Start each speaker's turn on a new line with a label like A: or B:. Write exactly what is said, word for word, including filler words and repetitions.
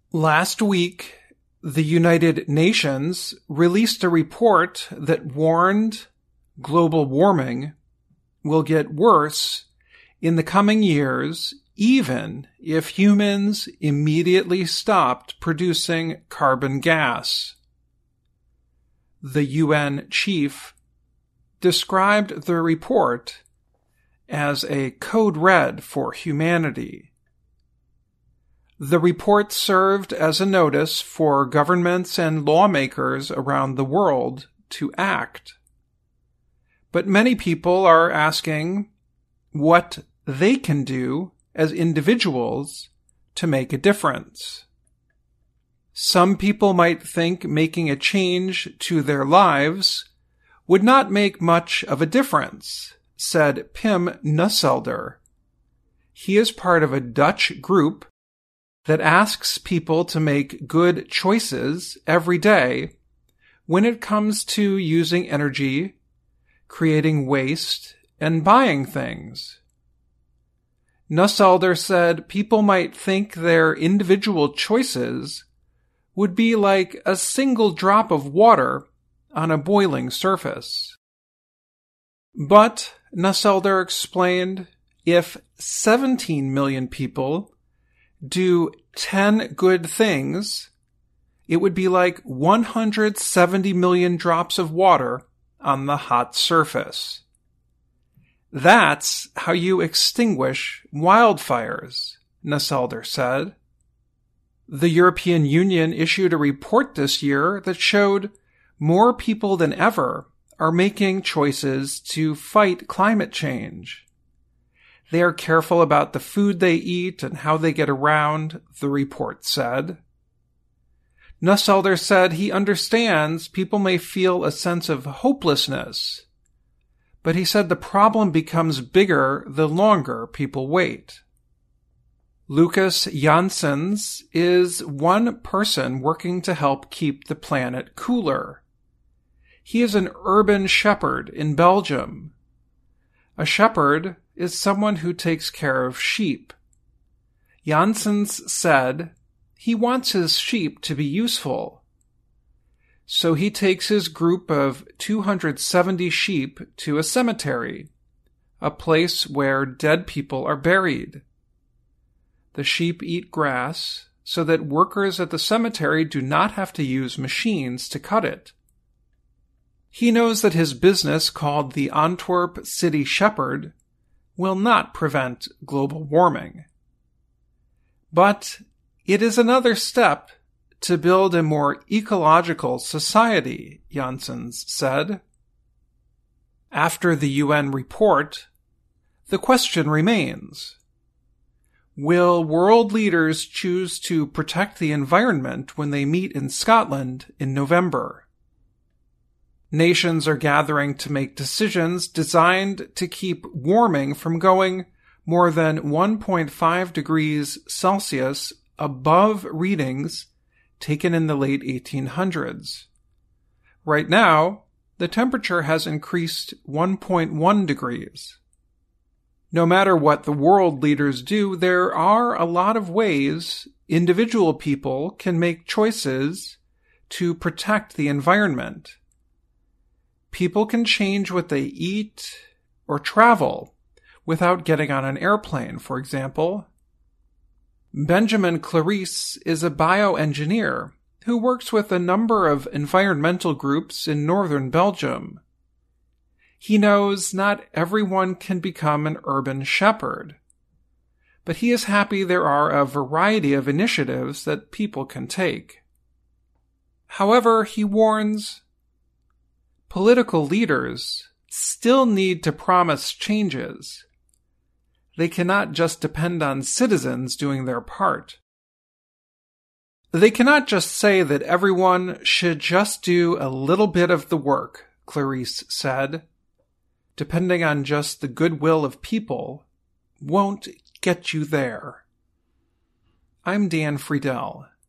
A: Last week, the United Nations released a report that warned global warming will get worse in the coming years, even if humans immediately stopped producing carbon gas. The U N chief described the report as a code red for humanity. The report served as a notice for governments and lawmakers around the world to act. But many people are asking what they can do as individuals to make a difference. Some people might think making a change to their lives would not make much of a difference, said Pim Nusselder. He is part of a Dutch group that asks people to make good choices every day when it comes to using energy, creating waste, and buying things. Nusselder said people might think their individual choices would be like a single drop of water on a boiling surface. But, Nusselder explained, if seventeen million people do ten good things, it would be like one hundred seventy million drops of water on the hot surface. That's how you extinguish wildfires, Nusselder said. The European Union issued a report this year that showed more people than ever are making choices to fight climate change. They are careful about the food they eat and how they get around, the report said. Nusselder said he understands people may feel a sense of hopelessness, but he said the problem becomes bigger the longer people wait. Lucas Janssens is one person working to help keep the planet cooler. He is an urban shepherd in Belgium. A shepherd is someone who takes care of sheep. Janssens said he wants his sheep to be useful. So he takes his group of two hundred seventy sheep to a cemetery, a place where dead people are buried. The sheep eat grass so that workers at the cemetery do not have to use machines to cut it. He knows that his business, called the Antwerp City Shepherd, will not prevent global warming. But it is another step to build a more ecological society, Janssens said. After the U N report, the question remains: will world leaders choose to protect the environment when they meet in Scotland in November? Nations are gathering to make decisions designed to keep warming from going more than one point five degrees Celsius above readings taken in the late eighteen hundreds. Right now, the temperature has increased one point one degrees. No matter what the world leaders do, there are a lot of ways individual people can make choices to protect the environment. People can change what they eat or travel without getting on an airplane, for example. Benjamin Clarice is a bioengineer who works with a number of environmental groups in northern Belgium. He knows not everyone can become an urban shepherd, but he is happy there are a variety of initiatives that people can take. However, he warns, political leaders still need to promise changes. They cannot just depend on citizens doing their part. They cannot just say that everyone should just do a little bit of the work, Clarice said. Depending on just the goodwill of people won't get you there. I'm Dan Friedel.